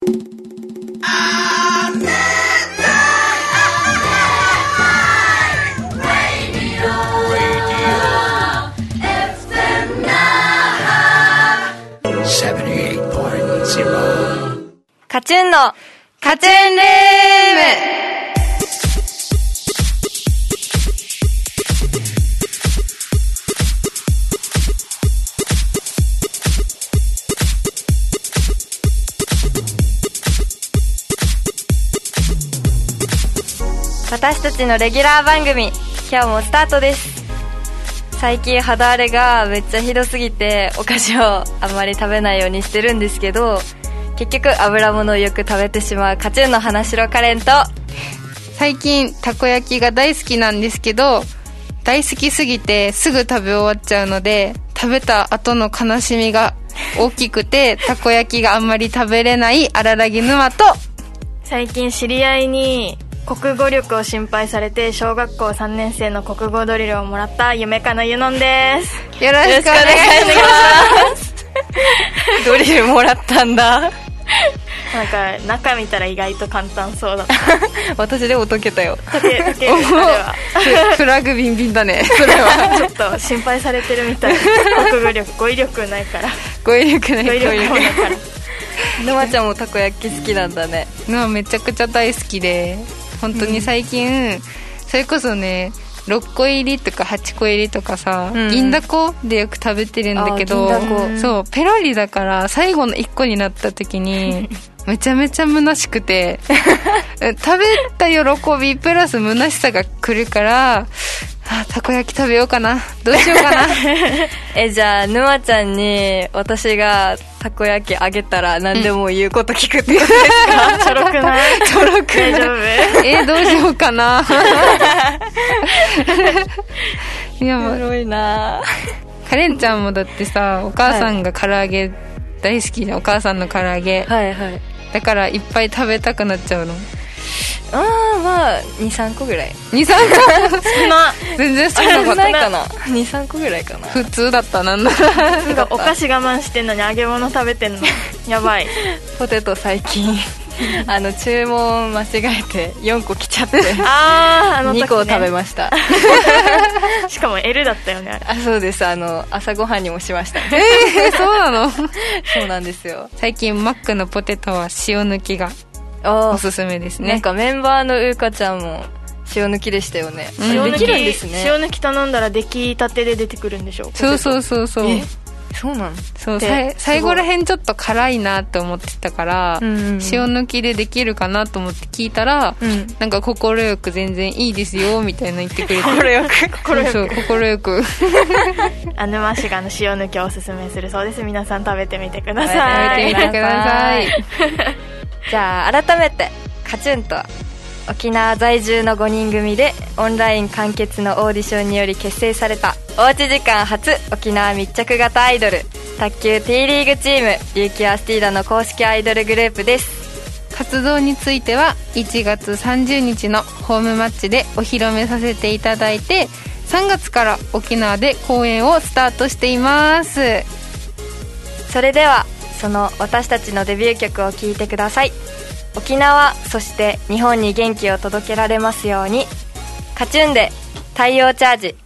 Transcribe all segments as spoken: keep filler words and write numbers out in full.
カチュンのカチュンルーム。私たちのレギュラー番組、今日もスタートです。最近肌荒れがめっちゃひどすぎてお菓子をあんまり食べないようにしてるんですけど、結局油物をよく食べてしまうカチュンの花城カレンと、 最近たこ焼きが大好きなんですけど、大好きすぎてすぐ食べ終わっちゃうので、食べた後の悲しみが大きくてたこ焼きがあんまり食べれない荒らぎ沼と、 最近知り合いに国語力を心配されて小学校さんねん生の国語ドリルをもらった夢かなゆのんです。 よろしくお願いしますドリルもらったんだ。 なんか中見たら意外と簡単そうだった。 私でも解けたよ。 解け解けるあれはフラグビンビンだね。それはちょっと心配されてるみたい。国語力語彙力ないから。 語彙力ない語彙力ないから。 沼ちゃんもたこ焼き好きなんだね。 沼めちゃくちゃ大好きで、本当に最近、うん、それこそねろっこ入りとかはちこ入りとかさ、うん、銀だこでよく食べてるんだけど、そうペロリだから最後のいっこになった時にめちゃめちゃ虚しくて食べた喜びプラス虚しさが来るから、あ、たこ焼き食べようかな、どうしようかな。 え、じゃあ沼ちゃんに私がたこ焼きあげたら何でも言うこと聞くってことですか？ ちょろくない？ ちょろく大丈夫？ え、どうしようかな。いや、 おもろいな。 カレンちゃんもだってさ、お母さんが唐揚げ大好きじゃん、お母さんの唐揚げ。 はいはい。 だからいっぱい食べたくなっちゃうの？ ああ、まあにさんこぐらい。 にさんこ少な。 全然少なかった。 少ないかな。にさんこぐらいかな。 普通だった。なんだ。 なんかお菓子我慢してんのに揚げ物食べてんのやばい。 ポテト最近あの注文間違えてよんこ来ちゃって、 あー、あの時ね、 にこを食べました。 しかも エル だったよね、あれ。 あ、そうです。あの朝ごはんにもしました、ね。 えー、そうなの？ そうなんですよ。 最近マックのポテトは塩抜きがおすすめですね。 なんかメンバーのうーかちゃんも塩抜きでしたよね。うん、塩抜きるんですね。 塩抜き頼んだら出来たてで出てくるんでしょ。 そうそうそうそう。 え、そうなの？ そう、最後らへんちょっと辛いなって思ってたから、うんうんうん、塩抜きでできるかなと思って聞いたら、うん、なんか心よく全然いいですよみたいな言ってくれて。 心よく心よくそうそう心よく。 あ、沼市がの塩抜きをおすすめするそうです。皆さん食べてみてください。 食べてみてください。 じゃあ改めてカチュンとは沖縄在住のごにん組でオンライン完結のオーディションにより結成されたおうち時間初沖縄密着型アイドル卓球 T リーグチーム琉球アスティーダの公式アイドルグループです。 活動についてはいちがつさんじゅうにちのホームマッチでお披露目させていただいて、さんがつから沖縄で公演をスタートしています。 それではその私たちのデビュー曲を聴いてください。沖縄そして日本に元気を届けられますように。カチュンで太陽チャージ。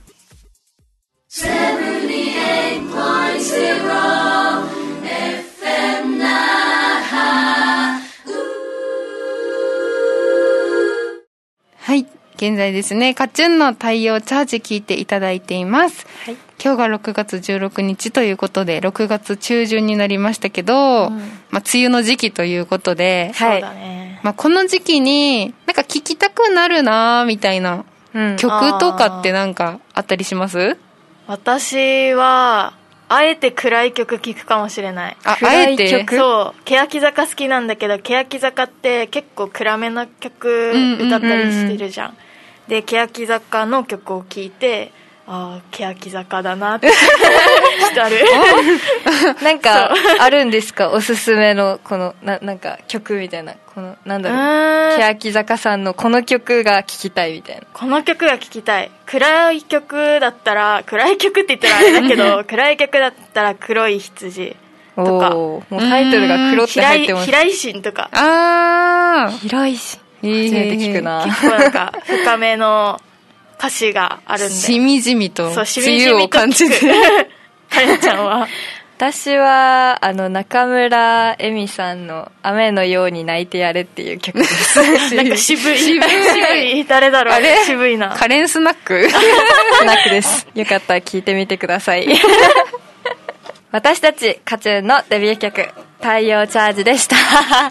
はい、現在ですね、カチュンの太陽チャージ聞いていただいています、はい、今日がろくがつじゅうろくにちということでろくがつちゅうじゅんになりましたけど、うん、まあ、梅雨の時期ということで、 はい、そうだね、 まあ、この時期になんか聴きたくなるなみたいな曲とかってなんかあったりします？うん、 私はあえて暗い曲聴くかもしれない。 あ、あえてそう、欅坂好きなんだけど、欅坂って結構暗めな曲歌ったりしてるじゃん、うんうんうん、で欅坂の曲を聴いて、ああ欅坂だなってしたる。 なんかあるんですか、おすすめのこの な, なんか曲みたいな、このなんだろう、欅坂さんのこの曲が聴きたいみたいな。 この曲が聴きたい、暗い曲だったら、暗い曲って言ったらあれだけど暗い曲だったら黒い羊とか、 もうタイトルが黒って入ってます。 平井心とか。 あー平井心初めて聞くな。 結構なんか深めの歌詞があるんで、 しみじみとそうしみじみと感じてカレンちゃんは私はあの中村恵美さんの雨のように泣いてやれっていう曲ですなんか渋い渋い渋い誰だろう、あれ渋いな。 カレンスナックスナックです。よかったら聴いてみてください私たちカチューンのデビュー曲太陽チャージでした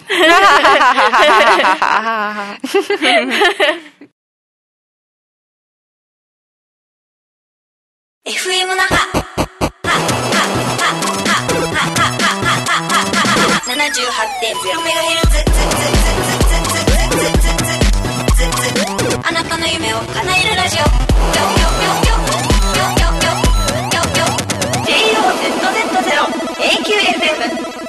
エフエム 那覇 ななじゅうはちてんゼロメガヘルツ あなたの夢を叶えるラジオ ジェイオーゼットゼットゼロ エーキューエフエム。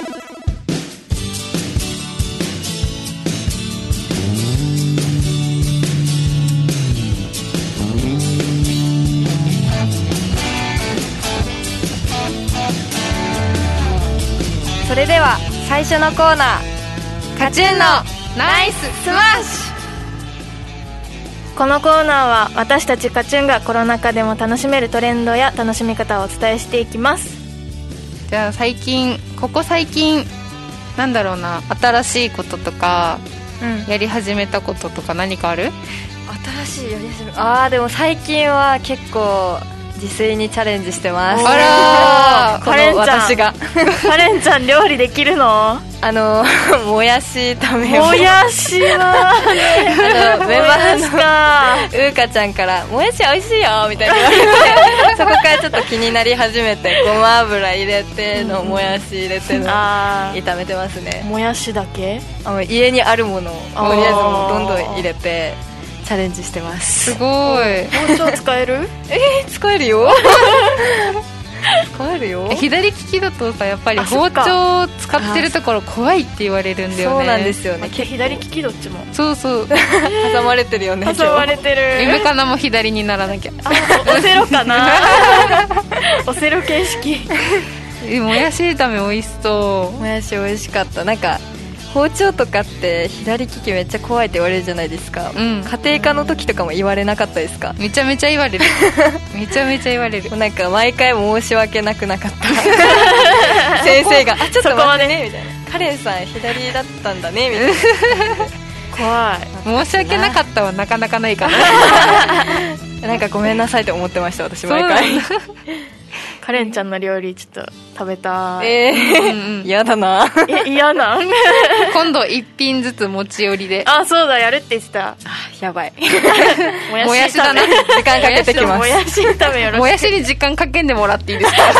それでは最初のコーナー、カチューンのナイススマッシこのコーナーは私たちカチューンがコロナ禍でも楽しめるトレンドや楽しみ方をお伝えしていきます。 じゃあ最近ここ最近なんだろうな、新しいこととか、うん、やり始めたこととか何かある？ 新しいやり始めあーでも最近は結構自炊にチャレンジしてます。 あらー、 カレンちゃん私がカレンちゃん料理できるの？ あのもやし炒めをもやしはねあのメンバーのうーかちゃんからもやし美味しいよみたいに言われてそこからちょっと気になり始めてごま油入れてのもやし入れての炒めてますね。 もやしだけ？ あの家にあるものをとりあえずもうどんどん入れてチャレンジしてます。 すごい。 包丁使える？ えー、使えるよ使えるよ。 左利きだとさ、やっぱり包丁使ってるところ怖いって言われるんだよね。 そうなんですよね。 左利きどっちも。 そうそう挟まれてるよね。 挟まれてる。 夢かなも左にならなきゃ。 あ、オセロかなオセロ形式もやし炒め美味しそう。 もやし美味しかった。なんか包丁とかって左利きめっちゃ怖いって言われるじゃないですか、うん、家庭科の時とかも言われなかったですか？ めちゃめちゃ言われるめちゃめちゃ言われる。 なんか毎回申し訳なくなかった先生があちょっと待ってねみたいな、カレンさん左だったんだねみたいな怖い。申し訳なかったはなかなかないかななんかごめんなさいって思ってました私毎回カレンちゃんの料理ちょっと食べたい。 えー、嫌、うん、だなえ嫌なん今度一品ずつ持ち寄りで。 あ、そうだ、やるって言ってた。あ、 やばいもやしだな。時間かけてきます。 もやし炒めよろしく。 もやしに時間かけんでもらっていいですか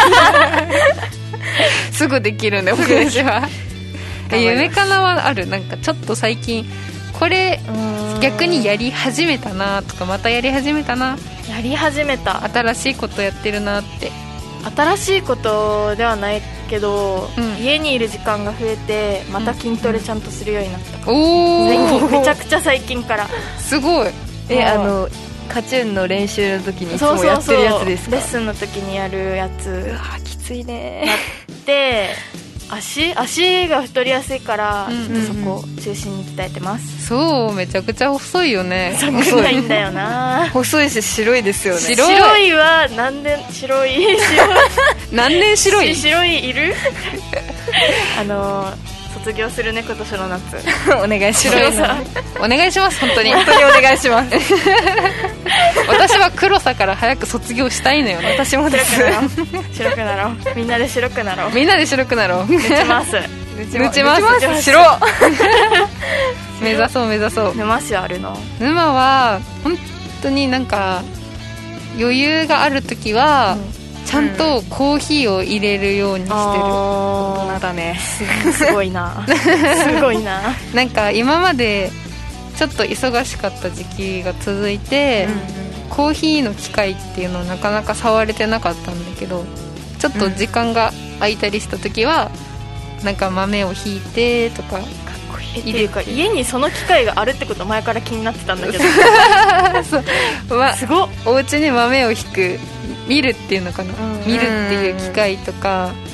すぐできるんでもやしは夢かなはある？なんかちょっと最近これ逆にやり始めたなとか、またやり始めたな、 やり始めた新しいことやってるなって。 新しいことではないけど、うん、家にいる時間が増えてまた筋トレちゃんとするようになったから、うん、おめちゃくちゃ最近からすごい。 え、あのカチューンの練習の時にいつもやってるやつですか？ そうそうそう、レッスンの時にやるやつ。 うわきついね。 やって足足が太りやすいから、うんうんうん、ちょっとそこを中心に鍛えてます。 そう、めちゃくちゃ細いよね。 細いんだよな細いし白いですよね。 白い、白いは何年白い白い何年白い白いいるあの卒業するね今年の夏お願いしますお願いします本当に本当にお願いします私は黒さから早く卒業したいのよね。 私もです。 白くなろうみんなで白くなろうみんなで白くなろう。 抜ちます抜ちます白目指そう目指そう。 沼市あるの？ 沼は本当になんか余裕があるときは、うん、ちゃんとコーヒーを入れるようにしてる。 大人だね。 すごいなすごいな。 なんか今までちょっと忙しかった時期が続いて、うん、コーヒーの機械っていうのをなかなか触れてなかったんだけど、ちょっと時間が空いたりした時は、うん、なんか豆をひいてとか。 えっていうか家にその機械があるってこと前から気になってたんだけどそう、ま、すごっ。お家に豆をひくミルっていうのかな、うん、ミルっていう機械とか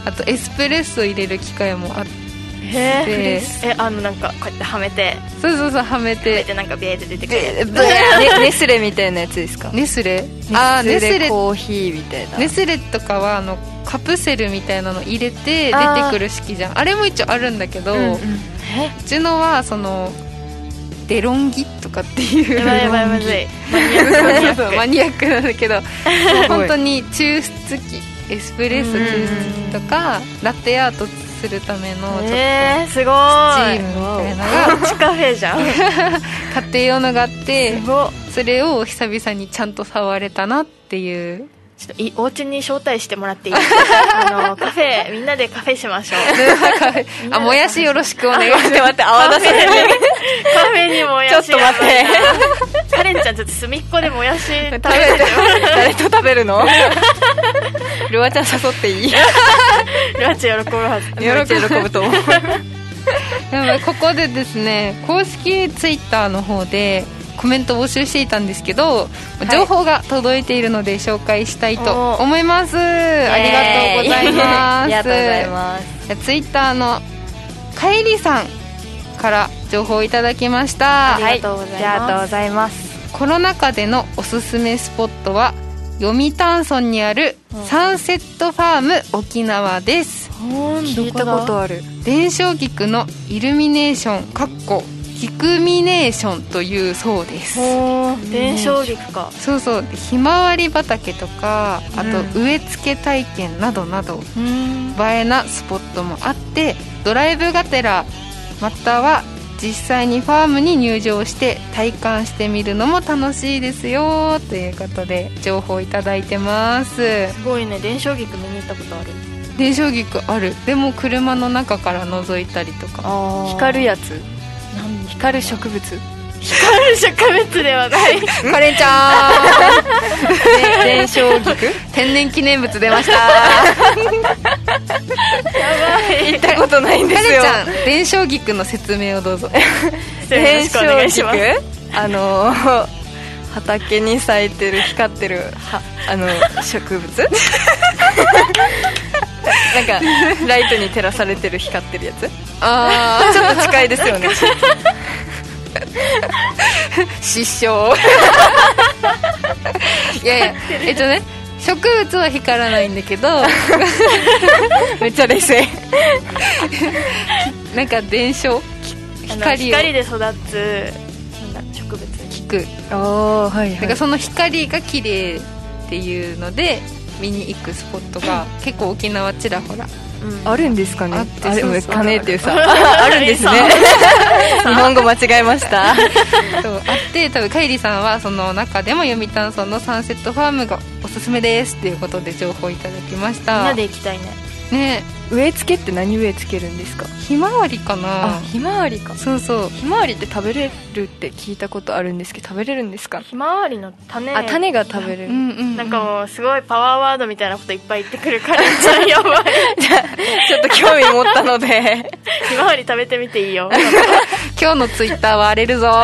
あとエスプレッソ入れる機械もあって、 へー、えあのなんかこうやってはめて、 そうそうそうはめてはめてなんかビーって出てくるやつ、 ね、ネスレみたいなやつですか？ ネスレあーネスレコーヒーみたいな。 ネスレとかはあのカプセルみたいなの入れて出てくる式じゃん。 あ, あれも一応あるんだけど、うんうん、うちのはそのデロンギとかっていうやばいやばいまずいマニアックマニアックマニアックなんだけど本当に抽出機、エスプレッソ抽出機とかラテアートするためのちょっとスチえー、すごいームみたいなのがプチカフェじゃん家庭用のがあってすごそれを久々にちゃんと触れたなっていう。 ちょっといお家に招待してもらっていいあのカフェみんなでカフェしましょうあもやしよろしくお願いします。 待って待って泡出せないカフェにもやしちょっと待ってカレンちゃんちょっと隅っこでもやし食べて誰と食べるのルアちゃん誘っていい？ ルアちゃん喜ぶはず。 ルアちゃん喜ぶと思うでもここでですね公式ツイッターの方でコメントを募集していたんですけど、情報が届いているので紹介したいと思います。ありがとうございます。 ありがとうございます。 ツイッターのかえりさんから情報をいただきました。 ありがとうございます。 ありがとうございます。 コロナ禍でのおすすめスポットは読谷村にあるサンセットファーム沖縄です。 聞いたことある。 電照菊のイルミネーションかっこキクミネーションというそうです。 電照菊か。 そうそう、ひまわり畑とかあと植え付け体験などなど、うん、映えなスポットもあってドライブがてらまたは実際にファームに入場して体感してみるのも楽しいですよということで情報いただいてます。 すごいね。電照菊見に行ったことある？ 電照菊ある。でも車の中から覗いたりとか。 光るやつ？光る植物？ 光る植物ではないカレンちゃん電照菊天然記念物出ましたやばい行ったことないんですよ。 カレンちゃん電照菊の説明をどうぞ電照菊あの畑に咲いてる光ってるはあの植物なんかライトに照らされてる光ってるやつ。 あちょっと近いですよね失笑いやいやえっとね植物は光らないんだけどめっちゃ冷静なんか電照光光で育つなんだ植物聞く。 あ、はいはい、 なんかその光が綺麗っていうので見に行くスポットが結構沖縄ちらほら、 うん、あるんですかね。 あってあれそうそうかねっていうさあるんですね日本語間違えましたそうあって多分カイリさんはその中でも読谷村のサンセットファームがおすすめですっていうことで情報いただきました。 みんなで行きたいね。 ね植え付けって何植え付けるんですか？ ひまわりかな。 あ、ひまわりか。 そうそう。 ひまわりって食べれるって聞いたことあるんですけど食べれるんですか？ ひまわりの種。 あ、種が食べれる、 うんうんうん、 なんかもうすごいパワーワードみたいなこといっぱい言ってくるからちゃんやばいじゃあちょっと興味持ったのでひまわり食べてみていいよ今日のツイッターは荒れるぞ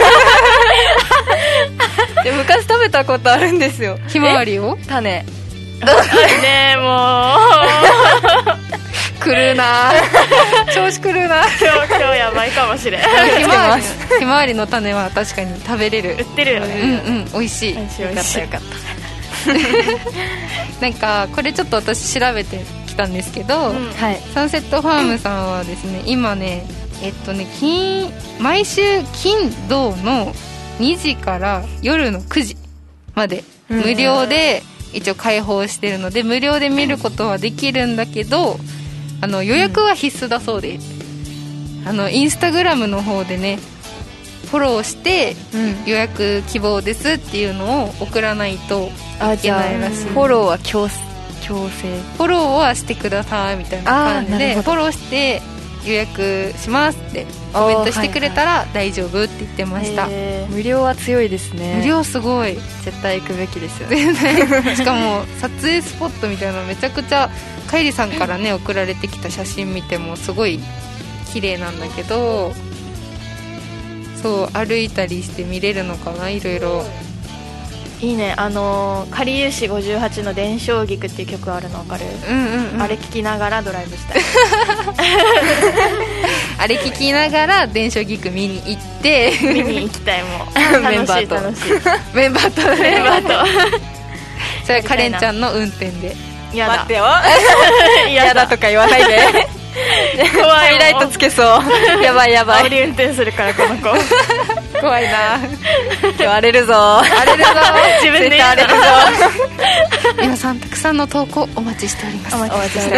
で昔食べたことあるんですよ。 ひまわりを種ねえもう狂うな調子狂うな今日今日やばいかもしれんひまわりひまわりの種は確かに食べれる。 売ってるよね。 うんうん美味しい。 美味しいよかったよかったなんかこれちょっと私調べてきたんですけど、うん、 はい、 サンセットファームさんはですね今ねえっとね金毎週金土のにじから夜のくじまで無料で一応開放してるので無料で見ることはできるんだけどあの予約は必須だそうで、うん、あのインスタグラムの方でねフォローして、うん、予約希望ですっていうのを送らないといけないらしい。 フォローは強強制フォローはしてくださいみたいな感じでフォローして予約しますってコメントしてくれたら大丈夫って言ってました、 はいはい、無料は強いですね。 無料すごい絶対行くべきですよねしかも撮影スポットみたいなのめちゃくちゃカイリさんからね送られてきた写真見てもすごい綺麗なんだけどそう歩いたりして見れるのかないろいろいいね。あのかりゆしごじゅうはちの伝承菊っていう曲あるの分かる？ うんうんうん、 あれ聴きながらドライブしたいあれ聴きながら伝承菊見に行って見に行きたい。もうメンバーと楽しいメンバーとメンバーとそれはカレンちゃんの運転で。 やだ待ってよやだとか言わないで怖い。 ハイライトつけそうやばいやばい。 煽り運転するからこの子怖いな。 今日荒れるぞ荒れるぞ自分で言う荒れるぞ皆さんたくさんの投稿お待ちしております。 お待ちして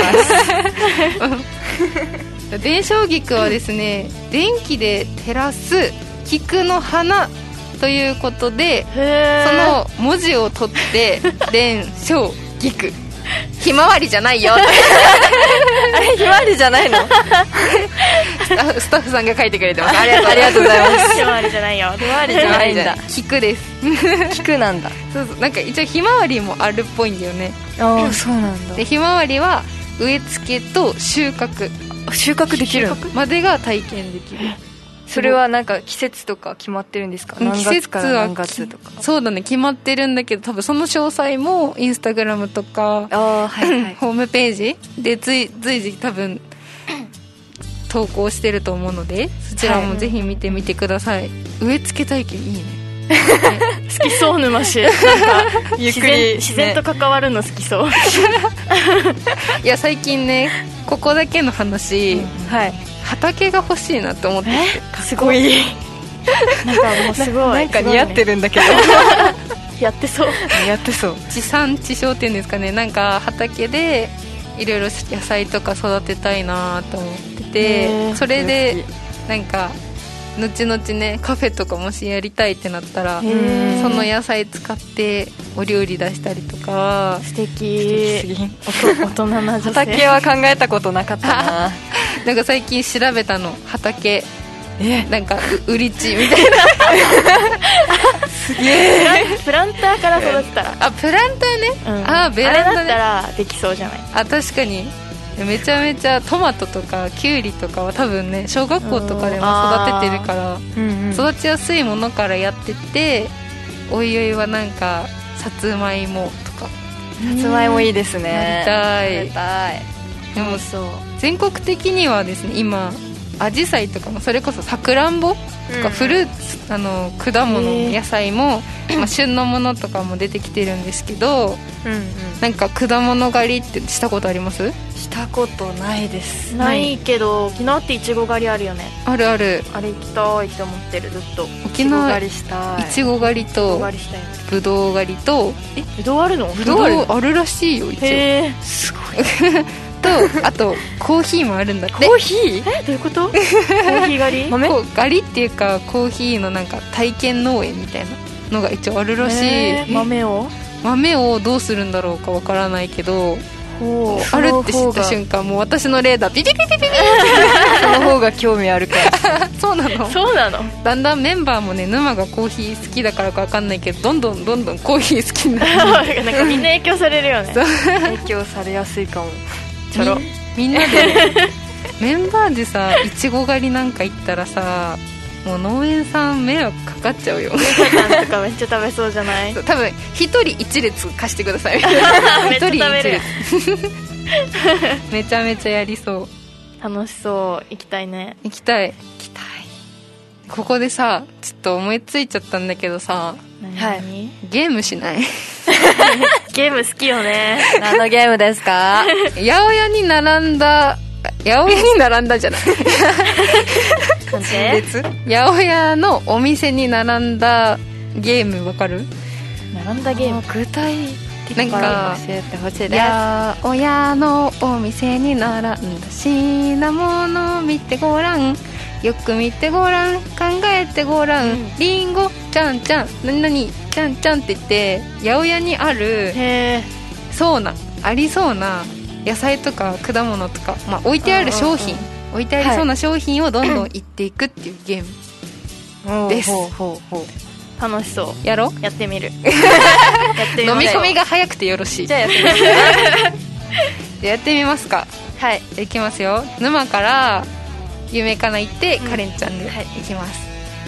ます伝承菊はですね、電気で照らす菊の花ということで、その文字を取って伝承菊。ひまわりじゃないよあれひまわりじゃないのスタッフさんが書いてくれてます。ありがとうございますひまわりじゃないよ。 ひまわりじゃないんだ。 菊です菊なんだ。 そうそう、なんか一応ひまわりもあるっぽいんだよね。 ああそうなんだ。 でひまわりは植え付けと収穫収穫できるまでが体験できる。 それはなんか季節とか決まってるんですか？何月から何月とか。 そうだね、決まってるんだけど、多分その詳細もインスタグラムとかあ、はいはい、 ホームページで随随時多分投稿してると思うので、そちらもぜひ見てみてください、はい、植え付け体験いいね好きそう沼氏なんかゆっくり、ね、自然と関わるの好きそういや最近ね、ここだけの話、うん、はい、畑が欲しいなって思ってて。 すごいなんかもうすごいなんか似合ってるんだけどやってそうやってそう。 地産地消っていうんですかね、なんか畑でいろいろ野菜とか育てたいなと思ってて、それでなんか後々ねカフェとかもしやりたいってなったら、その野菜使ってお料理出したりとか。 素敵大人な女性。 畑は考えたことなかったななんか最近調べたの、畑えなんか売り地みたいなすげえプランターから育てたら、 あプランターね、うん、あベランダ、ね、 あれだったらできそうじゃない？ あ確かにめちゃめちゃトマトとかキュウリとかは多分ね小学校とかでも育ててるから、うんうん、育ちやすいものからやってて、おいおいはなんかさつまいもとか。 さつまいもいいですね。 やりたい。 やりたい。 でもそう全国的にはですね、今アジサイとかもそれこそさくらんぼとかフルーツ、うん、あの果物野菜も、まあ、旬のものとかも出てきてるんですけど、うん、うん、なんか果物狩りってしたことあります？ したことないです。 ないけど沖縄っていちご狩りあるよね。 あるある。 あれ行きたいって思ってるずっと。 沖縄狩りしたい。 いちご狩りとぶどう狩りとえぶどうあるの？ ぶどうあるらしいよ一応。 へーすごいとあとコーヒーもあるんだって。 コーヒー？えどういうこと？コーヒー狩り？ 豆？狩りっていうかコーヒーのなんか体験農園みたいなのが一応あるらしい。 豆を？ 豆をどうするんだろうかわからないけど、あるって知った瞬間もう私のレーダーピピピピピピその方が興味あるからそうなのそうなの。 だんだんメンバーもね、沼がコーヒー好きだからかわかんないけど、どんどんどんどんコーヒー好きになるなんかみんな影響されるよね影響されやすいかも。 ちょろみんなで、ね、メンバーでさいちご狩りなんか行ったらさ、もう農園さん迷惑かかっちゃうよ。 みかたんとかめっちゃ食べそうじゃない？ 多分一人一列貸してくださいめっちゃ食べるめちゃめちゃやりそう。 楽しそう。行きたいね。 行きたい行きたい。ここでさちょっと思いついちゃったんだけどさ、 はい、 ゲームしない？ ゲーム好きよね。 何のゲームですか？ 八百屋に並んだ八百屋に並んだじゃないなんで？ 八百屋のお店に並んだゲームわかる？ 並んだゲーム具体的に教えてほしいです。 八百屋のお店に並んだ品物見てごらん、よく見てごらん、考えてごらん、うん、リンゴちゃんちゃん何々ちゃんちゃんって言って八百屋にあるへそうなありそうな野菜とか果物とか、まあ、置いてある商品、置いてありそうな商品をどんどんいっていくっていうゲームです。 ほうほうほう。楽しそう。 やろう。 やってみる。やってみ飲み込みが早くてよろしい。 じゃあやってみますじゃあやってみますか。 はい、 いきますよ。沼から夢かな行って、うん、カレンちゃんでいきます、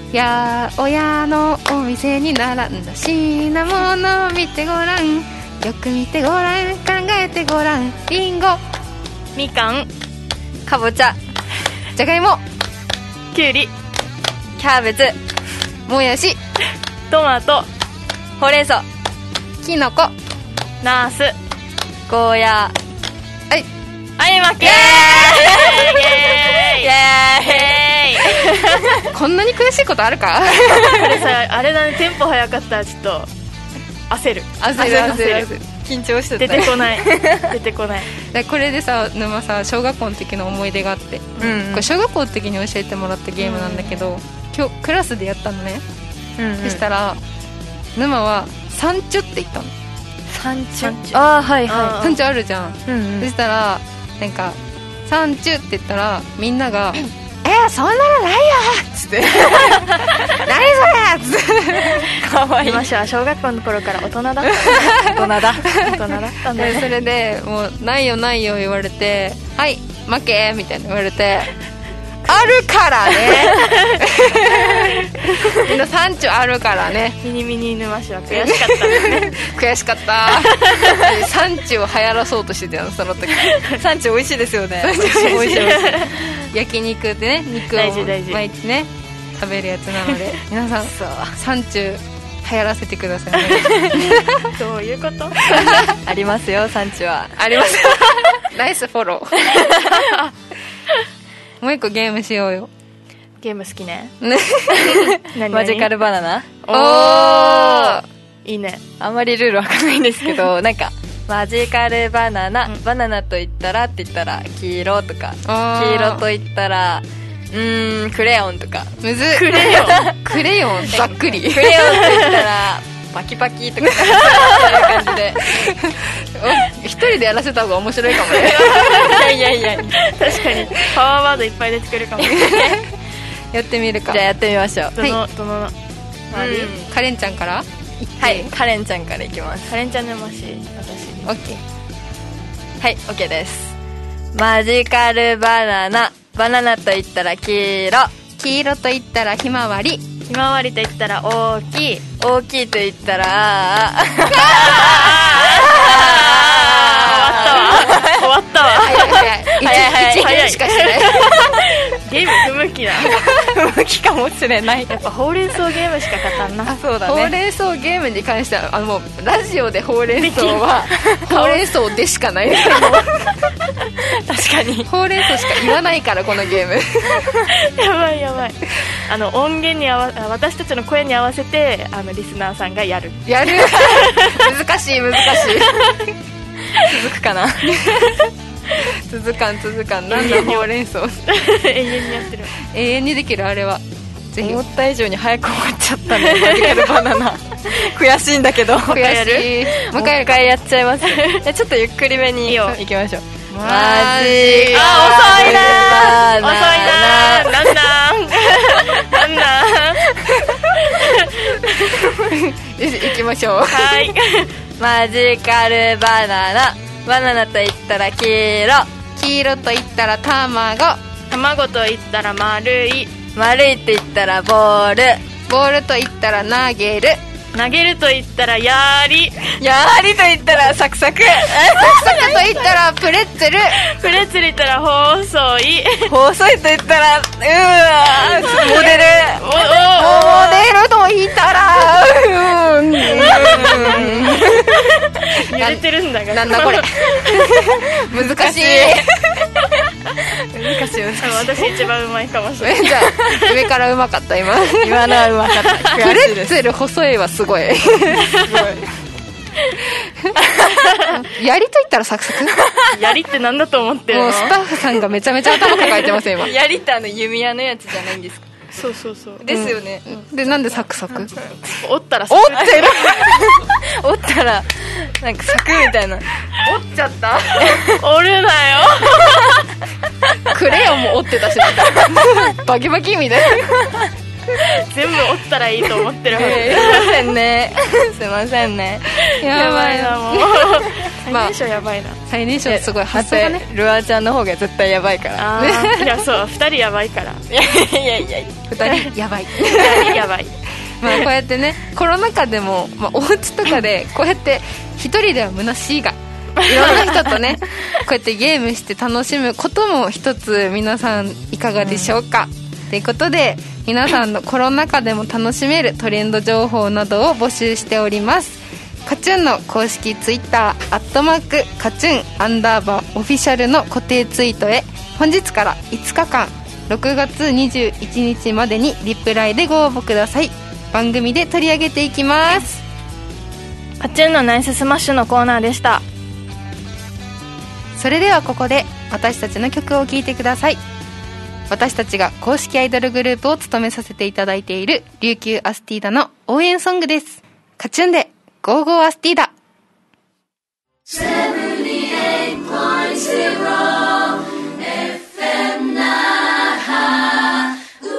や親のお店に並んだ品物を見てごらん、よく見てごらん、考えてごらん。リンゴ、 みかん、 かぼちゃ、 じゃがいも、 きゅうり、 キャベツ、 もやし、 トマト、 ほうれん草、 きのこ、 ナース、 ゴーヤはい、 はい負けーイエーイイエーイこんなに悔しいことあるかこれさ、あれだね、テンポ早かったらちょっと焦る焦る焦る焦る、 緊張してた。 出てこない出てこない。 でこれでさ、沼さ、小学校の時の思い出があって、 うんうん、 これ小学校の時に教えてもらったゲームなんだけど、うん、今日クラスでやったのね、うんうん、そしたら沼はサンチュって言ったの。 サンチュ、ああはいはい、 サンチュあるじゃん、うんうん、そしたらなんかサンチュって言ったらみんながえー、そんなのないよっつって何それっつってかわいい。今しは小学校の頃から大人だった、ね、大人だ大人だったんだ、ね、 それでもうないよないよ言われて、はい負けみたいな言われてあるからねみんなサンチュあるからね。 ミニミニ沼市は悔しかったね悔しかったサンチュを流行らそうとしてたよその時サンチュ美味しいですよね。 美味しい美味しい焼肉でね、肉を大事大事毎日ね食べるやつなので皆さんサンチュ流行らせてくださいねどういうことありますよ、サンチュはありますナイスフォローもう一個ゲームしようよ。 ゲーム好きね何マジカルバナナ。 おーいいね。 あんまりルールわかんないんですけどなんかマジカルバナナ、うん、バナナと言ったらって言ったら黄色とか、黄色と言ったらうーんクレヨンとか。 むずクレヨンクレヨンざっくりクレヨンと言ったらパキパキとかそういう感じで一人でやらせた方が面白いかもねいやいやいや確かにパワーワードいっぱい出てくるかもやってみるか。 じゃあやってみましょう。 どの、 はい、 どの周り、 うん、カレンちゃんからはい、カレンちゃんからいきます。 カレンちゃん沼市、私 OK。 はい OK です。マジカルバナナ、バナナと言ったら黄色、 黄色と言ったらひまわり、 ひまわりと言ったら大きい、 大きいと言ったらあー終わったわ早い早い早い早いいちふんしかしないゲーム不向きな不向きかもしれない。 やっぱほうれん草ゲームしか勝たんな。 あ、そうだね。 ほうれん草ゲームに関してはあのもうラジオでほうれん草はほうれん草でしかない確かにほうれん草しか言わないからこのゲームやばいやばい。あの音源に合わ私たちの声に合わせてあのリスナーさんがやるやる難しい難しい続くかな続かん続かん。なんだほうれん草永遠にやってる。 永遠にできるあれは。ぜひ。 思った以上に早く終わっちゃったねマジカルバナナ悔しいんだけど悔しい。 もう一回やっちゃいますちょっとゆっくりめに行きましょう。 マジあ遅いな遅いななんなんなんなんよし行きましょう。 はいマジカルバナナ、バナナと言ったら黄色、 黄色と言ったら卵、 卵と言ったら丸い、 丸いと言ったらボール、 ボールと言ったら投げる、 投げると言ったらやーり、 やーりと言ったらサクサク、 サクサクと言ったらプレッツェル、 プレッツェル言ったら細い、 細いと言ったらうーわモデル、 おおモデルと言ったらうーん揺れてるんだがなんだこれ難しい難しい難しい。 私一番うまいかもしれないじゃあ上からうまかった今今のはうまかったプレッツェル細いはすごいすごいやりと言ったらサクサクやりってなんだと思ってるの。 もうスタッフさんがめちゃめちゃ頭抱えてます今やりってあの弓矢のやつじゃないんですか。 そうそうそうですよね、 うん、でなんでサクサク折ったら折ってる折ったらなんかサクみたいな折っちゃった折るなよクレヨンも折ってたしバキバキみたいな全部折ったらいいと思ってるはず、 えー、すいませんねすいませんねやばいなもう最年少やばいな、 まあ、最年少すごい発想がね。 ルアちゃんの方が絶対やばいからあいやそうふたりやばいからいやいやいやふたりやばいふたりやばいまあこうやってねコロナ禍でも、まあ、お家とかでこうやって一人では虚しいがいろんな人とねこうやってゲームして楽しむことも一つ皆さんいかがでしょうか、うん、ということで皆さんのコロナ禍でも楽しめるトレンド情報などを募集しております。カチュンの公式ツイッターアットマークカチュンアンダーバーオフィシャルの固定ツイートへ本日からいつかかんろくがつにじゅういちにちまでにリプライでご応募ください。番組で取り上げていきます。 カチュンのナイススマッシュのコーナーでした。 それではここで私たちの曲を聴いてください。私たちが公式アイドルグループを務めさせていただいている琉球アスティーダの応援ソングです。カチュンでゴーゴーアスティーダ。 セブンティエイトポイントゼロ エフエム 那覇。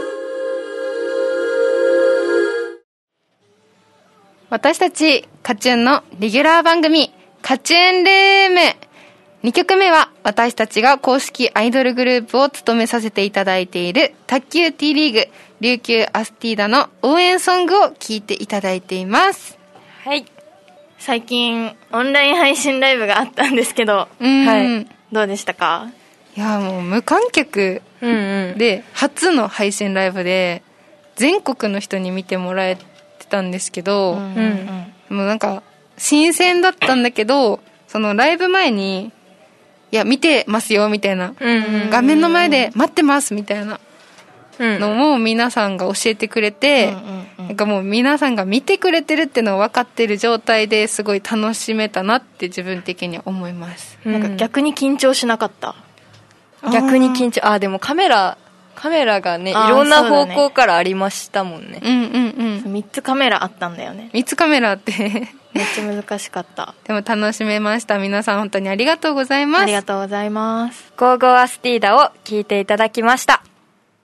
私たちカチュンのレギュラー番組カチュンルームにきょくめは私たちが公式アイドルグループを務めさせていただいている卓球 T リーグ琉球アスティーダの応援ソングを聴いていただいています。 はい、最近オンライン配信ライブがあったんですけど、 うん、 はい、どうでしたか？ いやもう無観客で初の配信ライブで全国の人に見てもらえてたんですけど、うんうんうん、もうなんか新鮮だったんだけどそのライブ前にいや見てますよみたいな、うんうんうん、画面の前で待ってますみたいなのも皆さんが教えてくれて、うんうんうん、なんかもう皆さんが見てくれてるってのを分かってる状態ですごい楽しめたなって自分的には思います、 うん、なんか逆に緊張しなかった？ 逆に緊張あでもカメラカメラがねいろんな方向からありましたもんね。 うんうんうん。 みっつカメラあったんだよね。 みっつカメラってめっちゃ難しかった。 でも楽しめました。皆さん本当にありがとうございます。 ありがとうございます。 ゴーゴーアスティーダを聞いていただきました。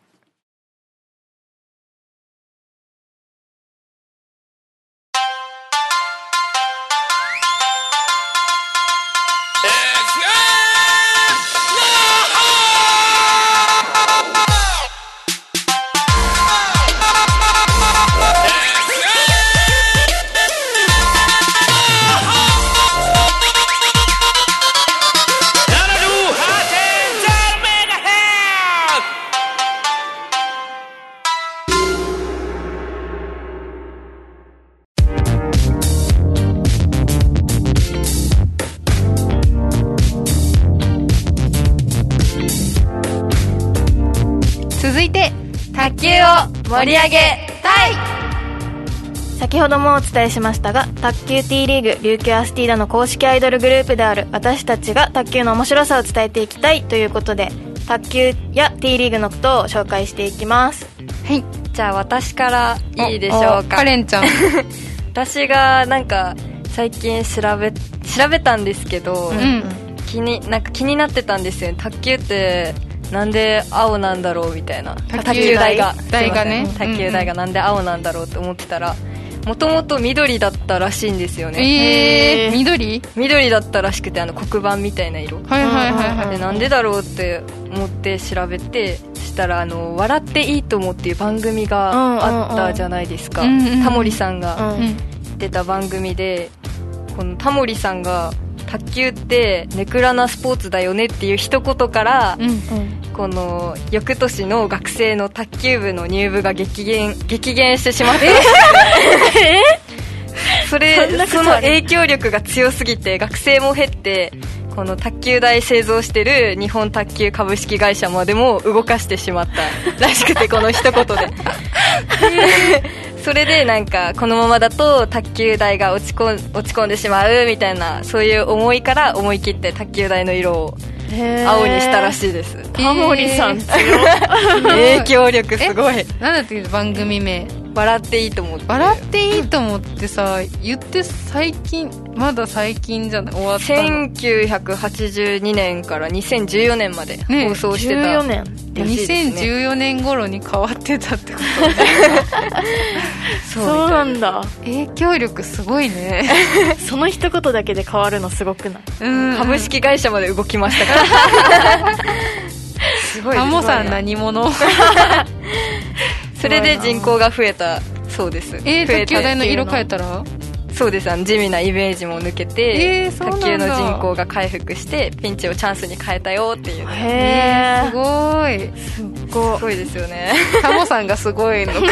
続いて卓球を盛り上げたい。 先ほどもお伝えしましたが卓球 T リーグ琉球アスティーダの公式アイドルグループである私たちが卓球の面白さを伝えていきたいということで卓球や T リーグのことを紹介していきます。 はい、じゃあ私からいいでしょうか。 カレンちゃん私がなんか最近調べ調べたんですけど、うん、気になんか気になってたんですよね。卓球ってなんで青なんだろうみたいな。 卓球台が台がね卓球台がなんで青なんだろうって思ってたらもともと緑だったらしいんですよね。 えー、緑緑だったらしくてあの黒板みたいな色。 はいはいはいはい。 でなんでだろうって思って調べてしたらあの笑っていいと思っていう番組があったじゃないですか。タモリさんが出た番組でこのタモリさんが卓球ってネクラなスポーツだよねっていう一言から、うんうん、この翌年の学生の卓球部の入部が激減激減してしまったらしくてえそれ そ, その影響力が強すぎて学生も減ってこの卓球台製造してる日本卓球株式会社までも動かしてしまったらしくてこの一言でそれでなんかこのままだと卓球台が落ち込ん、落ち込んでしまうみたいなそういう思いから思い切って卓球台の色を青にしたらしいです。 タモリさん強影響力すごい。 なんだっていう番組名笑っていいと思って笑っていいと思ってさ言って最近まだ最近じゃない終わったの。 せんきゅうひゃくはちじゅうにねんからにせんじゅうよねんまで放送してた、 ね、じゅうよねんにせんじゅうよねん頃に変わってたってことそうそうなんだ。 影響力すごいねその一言だけで変わるのすごくない？ うん、 株式会社まで動きましたからすごいです。 タモさん何者それで人口が増えたそうです。 えー、卓球台の色変えたら？ そうです。あの地味なイメージも抜けて、 えー、 卓球の人口が回復してピンチをチャンスに変えたよっていう。 へー、 すごいすごいすごいですよね。 タモさんがすごいのか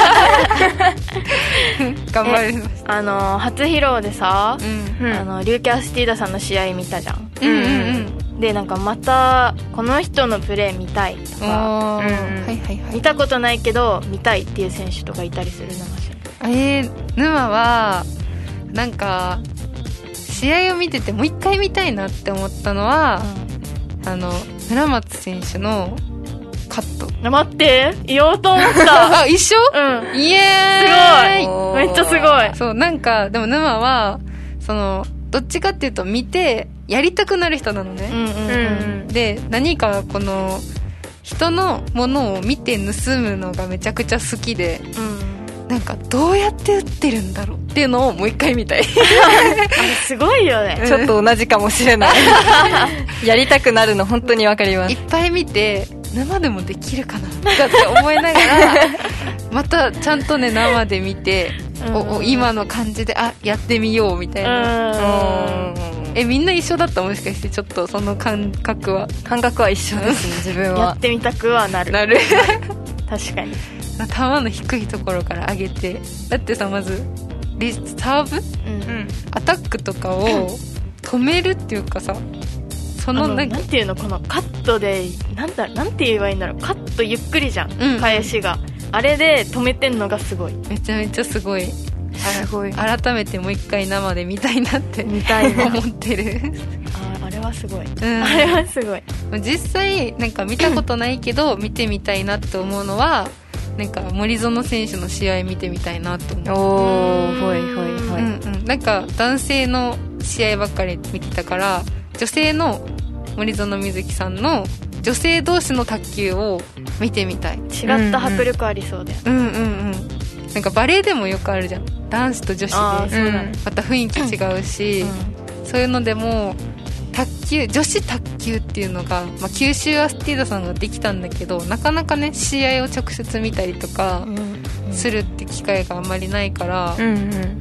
頑張ります。 あの初披露でさ、 うん、 あのリューキャスティーダさんの試合見たじゃん。 うんうんうん。 でなんかまたこの人のプレー見たいとか、うん、 はいはいはい、 見たことないけど見たいっていう選手とかいたりするのかしら？ えー、沼はなんか試合を見ててもう一回見たいなって思ったのは、うん、あの村松選手のカット。 待って言おうと思ったあ、一緒？ うん、 イエーイ、 すごい、めっちゃすごい。 そう、なんかでも沼はそのどっちかっていうと見てやりたくなる人なのね、 うんうんうん、 で何かこの人のものを見て盗むのがめちゃくちゃ好きで、うん、なんかどうやって打ってるんだろうっていうのをもう一回見たいあれすごいよねちょっと同じかもしれないやりたくなるの本当にわかります。 いっぱい見て生でもできるかなって思いながらまたちゃんとね生で見て、うん、おお今の感じであやってみようみたいな、うん、えみんな一緒だった？もしかしてちょっとその感覚は感覚は一緒ですね自分はやってみたくはなるなる確かに球の低いところから上げて、だってさまずリサーブ、うん、アタックとかを止めるっていうかさ、そのなんかなんていうのこのカットでなんだなんて言えばいいんだろう、カットゆっくりじゃん、うん、返しがあれで止めてんのがすごい、 めちゃめちゃすごいすごい。 改めてもう一回生で見たいなって見たいな思ってるあ, あれはすごい、 うん、 あれはすごい。 実際なんか見たことないけど見てみたいなって思うのはなんか森園選手の試合見てみたいなと思う。 おー、ほいほいほい、 うんうん、なんか男性の試合ばっかり見てたから女性の森園瑞希さんの女性同士の卓球を見てみたい。 違った迫力ありそうだよ、 うんうんうん、なんかバレーでもよくあるじゃん、男子と女子であ、そうだね、 また雰囲気違うし、うん、そういうのでも卓球女子卓球っていうのが、まあ、九州アスティーダさんができたんだけどなかなかね試合を直接見たりとかするって機会があんまりないから、うんうん、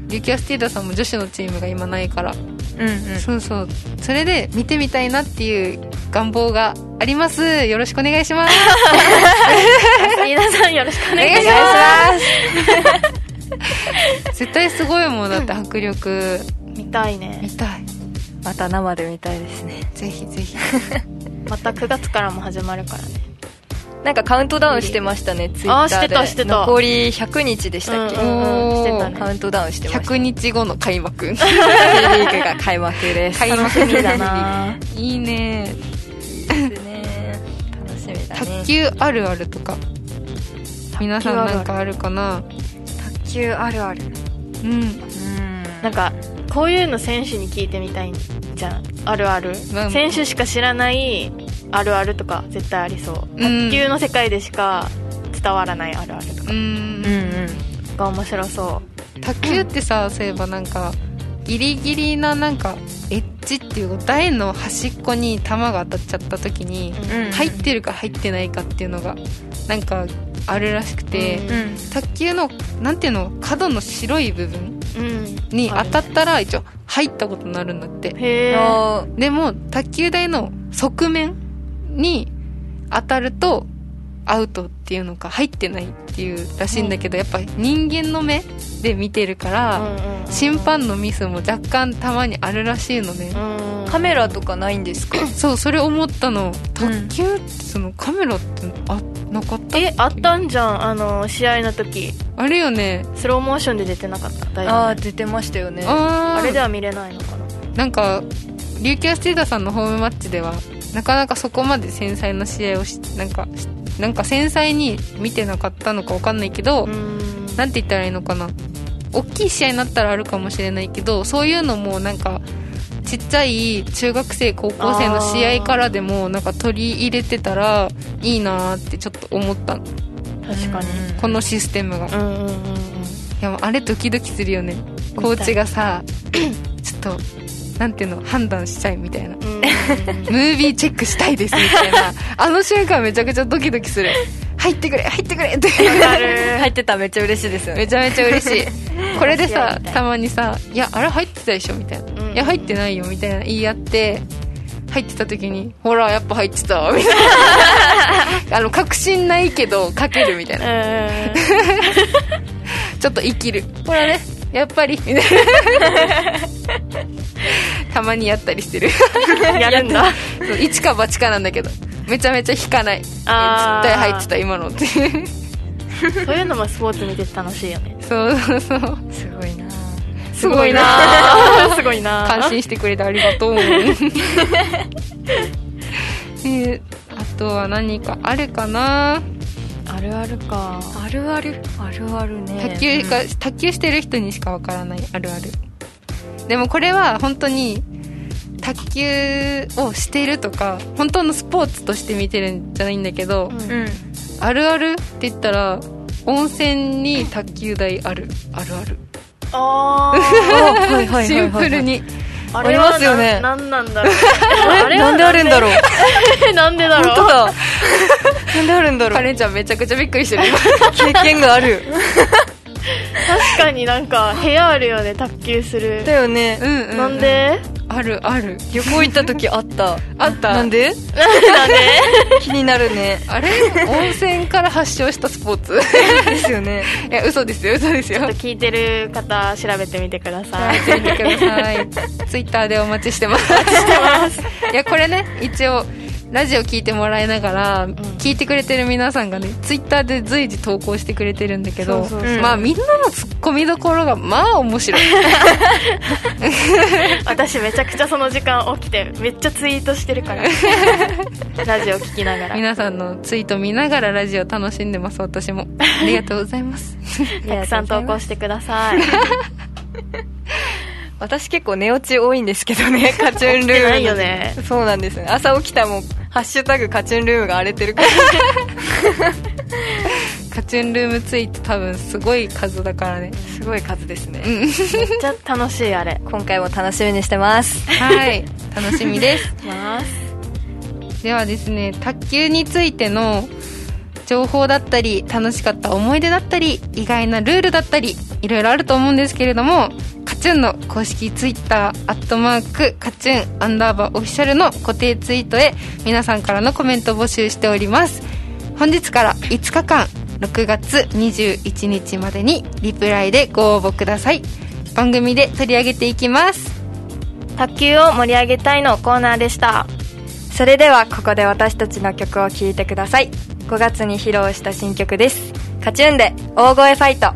リュキアスティーダさんも女子のチームが今ないから、うんうん、そうそう、それで見てみたいなっていう願望があります。よろしくお願いします皆さんよろしくお願いします絶対すごいもんだって迫力見たいね。 見たい、 また生で見たいですね。 ぜひぜひまたくがつからも始まるからね。 なんかカウントダウンしてましたね、ツイッターで。 あ、してたしてた。 残りひゃくにちでしたっけ、 うんうん、してたね。 カウントダウンしてました。 ひゃくにちごの開幕J リーグが開幕です。 開幕日だな。 いいね。 いいですね。楽しみだね。 卓球あるあるとか皆さんなんかあるかな。 卓球あるある、 うん、うん、 なんかこういうの選手に聞いてみたいんじゃん。あるある、選手しか知らないあるあるとか絶対ありそう、うん、卓球の世界でしか伝わらないあるあるとか、うんうんうん、が面白そう。 卓球ってさ、そういえばなんかギリギリななんかエッジっていう台の端っこに球が当たっちゃった時に、うん、入ってるか入ってないかっていうのがなんかあるらしくて、うん、卓球のなんていうの角の白い部分に当たったら一応入ったことになるんだって、うん、へー。でも卓球台の側面に当たるとアウトっていうのか入ってないっていうらしいんだけど、うん、やっぱ人間の目で見てるから、うんうんうん、審判のミスも若干たまにあるらしいのね、 うん、カメラとかないんですか？ そう、それ思ったの。卓球ってそのカメラってあなかった？ え、あったんじゃん、あの試合の時。 あれよね、 スローモーションで出てなかった？大丈夫？ ああ、出てましたよね。 あ, あれでは見れないのかな。 なんかリューキアスティーダさんのホームマッチではなかなかそこまで繊細な試合をしなんかなんか繊細に見てなかったのか分かんないけど、 なんて言ったらいいのかな、大きい試合になったらあるかもしれないけど、そういうのもなんかちっちゃい中学生高校生の試合からでもなんか取り入れてたらいいなってちょっと思ったの。 確かにこのシステムが、うんうんうんうん、いやあれドキドキするよね。コーチがさちょっとなんていうの判断しちゃいみたいな、うん、ムービーチェックしたいですみたいなあの瞬間めちゃくちゃドキドキする。入ってくれ入ってくれって入ってたらめっちゃ嬉しいですよね。 めちゃめちゃ嬉しいこれでさたまにさいやあれ入ってたでしょみたいな、うん、いや入ってないよみたいな言い合って入ってた時にほらやっぱ入ってたみたいなあの確信ないけどかけるみたいなちょっと生きるほらねやっぱりみたいなたまにやったりしてるやるんだそう一か八かなんだけどめちゃめちゃ引かない。絶対入ってた今のってそういうのもスポーツ見てて楽しいよね。 そうそうそうすごいなすごいなすごいな感心してくれてありがとうえー、あとは何かあるかな。 あるあるか。 あるあるあるあるね。 卓球が、うん、卓球してる人にしかわからないあるある。でもこれは本当に卓球をしてるとか本当のスポーツとして見てるんじゃないんだけど、うん、あるあるって言ったら温泉に卓球台あるあるある。 あーシンプルにありますよね。なんなんだろうあれなんであるんだろうなんでだろう本当だなんであるんだろう。 カレンちゃんめちゃくちゃびっくりしてる経験がある確かになんか部屋あるよね卓球する。 だよね、 うんうんうん、 なんであるある。 旅行行った時あったあった。 なんでなんで気になるね。 あれ温泉から発祥したスポーツですよね。 いや嘘ですよ嘘ですよ。 ちょっと聞いてる方調べてみてください。 調べてみてくださいツイッターでお待ちしてますお待ちしてますいやこれね一応ラジオ聞いてもらいながら、うん、聞いてくれてる皆さんがねツイッターで随時投稿してくれてるんだけど、そうそうそう、まあみんなのツッコミどころがまあ面白い私めちゃくちゃその時間起きてめっちゃツイートしてるからラジオ聞きながら皆さんのツイート見ながらラジオ楽しんでます。私もありがとうございますたくさん投稿してください私結構寝落ち多いんですけどねカチュンルーム。起きてないよね。 そうなんですね。朝起きたらもうハッシュタグカチュンルームが荒れてるからカチュンルームツイート多分すごい数だからね。 すごい数ですね、 うん、めっちゃ楽しいあれ。 今回も楽しみにしてますはい楽しみですますではですね卓球についての情報だったり楽しかった思い出だったり意外なルールだったりいろいろあると思うんですけれども、カチュンの公式ツイッターアットマークカチュンアンダーバーオフィシャルの固定ツイートへ皆さんからのコメントを募集しております。本日からいつかかんろくがつにじゅういちにちまでにリプライでご応募ください。番組で取り上げていきます。 卓球を盛り上げたいのコーナーでした。 それではここで私たちの曲を聴いてください。ごがつに披露した新曲です。カチュンで大声ファイト。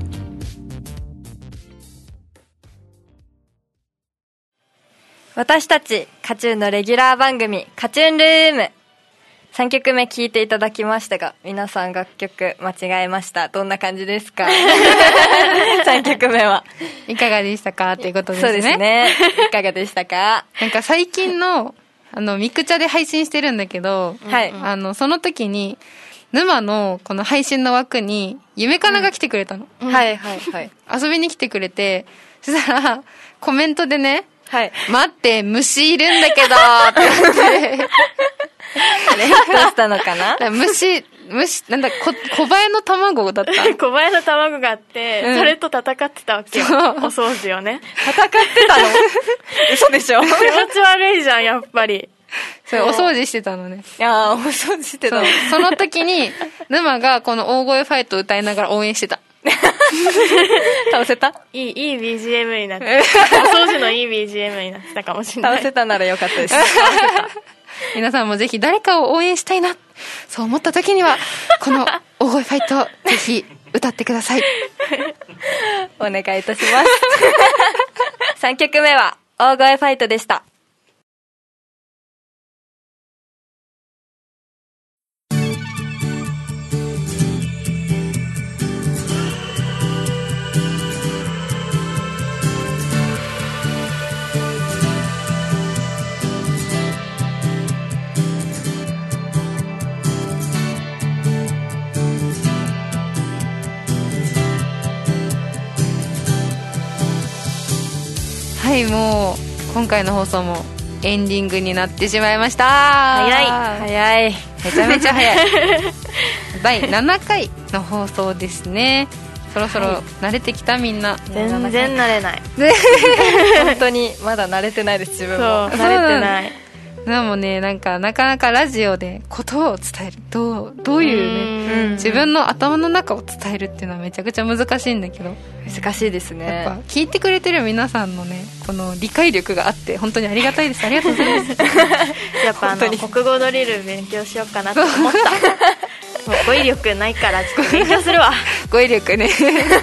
私たちカチュンのレギュラー番組カチュンルーム、さんきょくめ聴いていただきましたが、皆さん楽曲間違えました。どんな感じですかさんきょくめはいかがでしたかっていうことですね。 そうですね。いかがでしたか。 なんか最近のあのミクチャで配信してるんだけど、はい、あのその時に沼のこの配信の枠にゆめかなが来てくれたの、 うん、はいはいはい、 遊びに来てくれて、そしたらコメントでね、 はい、 待って虫いるんだけどって言ってあれどうしたのかな。 虫虫なんだこ小林の卵だった小林の卵があって、うん、それと戦ってたわけよ。お掃除をね戦ってたの嘘でしょ。 気持ち悪いじゃんやっぱり。 それお掃除してたのね。 いやーお掃除してたの。 そ, その時に沼がこの大声ファイトを歌いながら応援してた倒せた。 いいいい ビージーエム になってお掃除のいい ビージーエム になってたかもしれない。 倒せたならよかったです皆さんもぜひ誰かを応援したいな、そう思った時にはこの大声ファイトぜひ歌ってくださいお願いいたしますさんきょくめは大声ファイトでした。 はいもう今回の放送もエンディングになってしまいました。 早い早い、 めちゃめちゃ早いだいななかいの放送ですね。そろそろ慣れてきたみんな。 全然慣れない本当にまだ慣れてないです。自分もそう慣れてない。 でもね、なんかなかなかラジオで言葉を伝える、どうどういうね、自分の頭の中を伝えるっていうのはめちゃくちゃ難しいんだけど、 難しいですね。 やっぱ聞いてくれてる皆さんのね、この理解力があって本当にありがたいです。ありがとうございますやっぱあの国語ドリル勉強しようかなと思ったもう語彙力ないからちょっと勉強するわ語彙力ね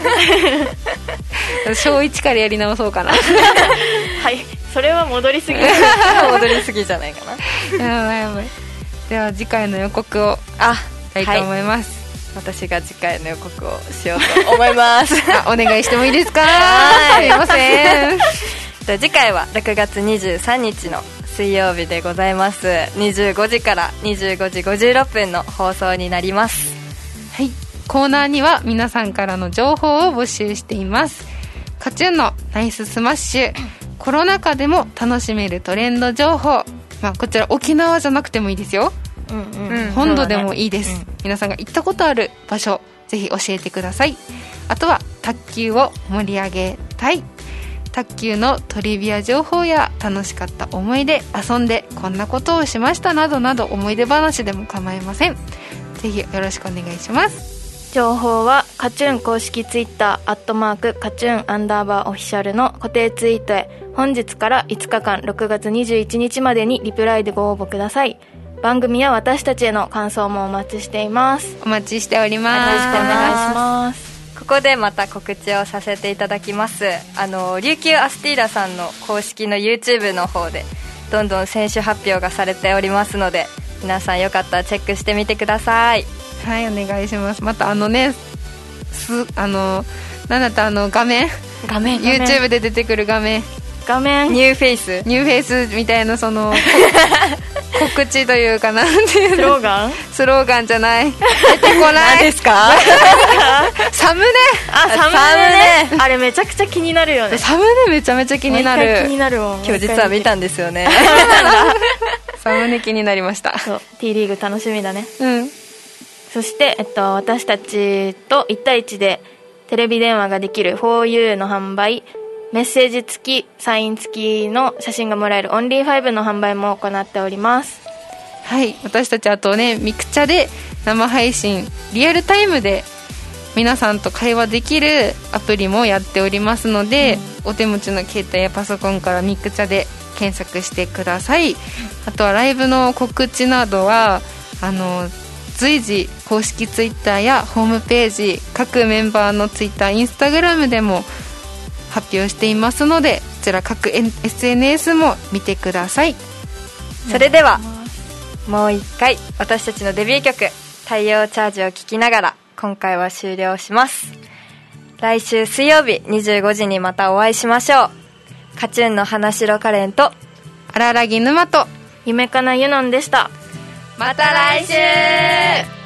小いちからやり直そうかなはいそれは戻りすぎ戻りすぎじゃないかなやばいやばい。では次回の予告をあしたいと思います、 はい、私が次回の予告をしようと思いますあお願いしてもいいですか。すいません次回はろくがつにじゅうさんにちの水曜日でございます。にじゅうごじからにじゅうごじごじゅうろっぷんの放送になります。 はい、コーナーには皆さんからの情報を募集しています。カチューンのナイススマッシュ、コロナ禍でも楽しめるトレンド情報、まあ、こちら沖縄じゃなくてもいいですよ、うんうん、本土でもいいです、ね、うん、皆さんが行ったことある場所ぜひ教えてください。あとは卓球を盛り上げたい、卓球のトリビア情報や楽しかった思い出、遊んでこんなことをしましたなどなど思い出話でも構いません。ぜひよろしくお願いします。 情報はカチューン公式ツイッターアットマークカチューンアンダーバーオフィシャルの固定ツイートへ本日からいつかかんろくがつにじゅういちにちまでにリプライでご応募ください。番組や私たちへの感想もお待ちしています。 お待ちしております。 よろしくお願いします。 ここでまた告知をさせていただきます。あの琉球アスティーラさんの公式の YouTube の方でどんどん選手発表がされておりますので、皆さんよかったらチェックしてみてください。 はい、お願いします。またあのねすあのなんだったあの画面画面 YouTube で出てくる画面画面ニューフェイスニューフェイスみたいなその告知というかなんていうのスローガンスローガンじゃない出てこない何ですかサムネあサムネ、サムネあれめちゃくちゃ気になるよね。 サムネめちゃめちゃ気になる。 毎回気になるもん。 今日実は見たんですよねサムネ気になりました。 そう T リーグ楽しみだね。 うん。 そして、えっと、私たちといち対いちでテレビ電話ができる フォーユー の販売、メッセージ付きサイン付きの写真がもらえるオンリーファイブの販売も行っております。 はい、私たちあとねミクチャで生配信リアルタイムで皆さんと会話できるアプリもやっておりますので、うん、お手持ちの携帯やパソコンからミクチャで検索してください。あとはライブの告知などはあの随時公式ツイッターやホームページ、各メンバーのツイッター、インスタグラムでも発表していますので、こちら各 エスエヌエス も見てください。 それではもう一回私たちのデビュー曲太陽チャージを聴きながら今回は終了します。来週水曜日にじゅうごじにまたお会いしましょう。カチューンの花城カレンと荒らぎ沼と夢かなゆのんでした。 また来週。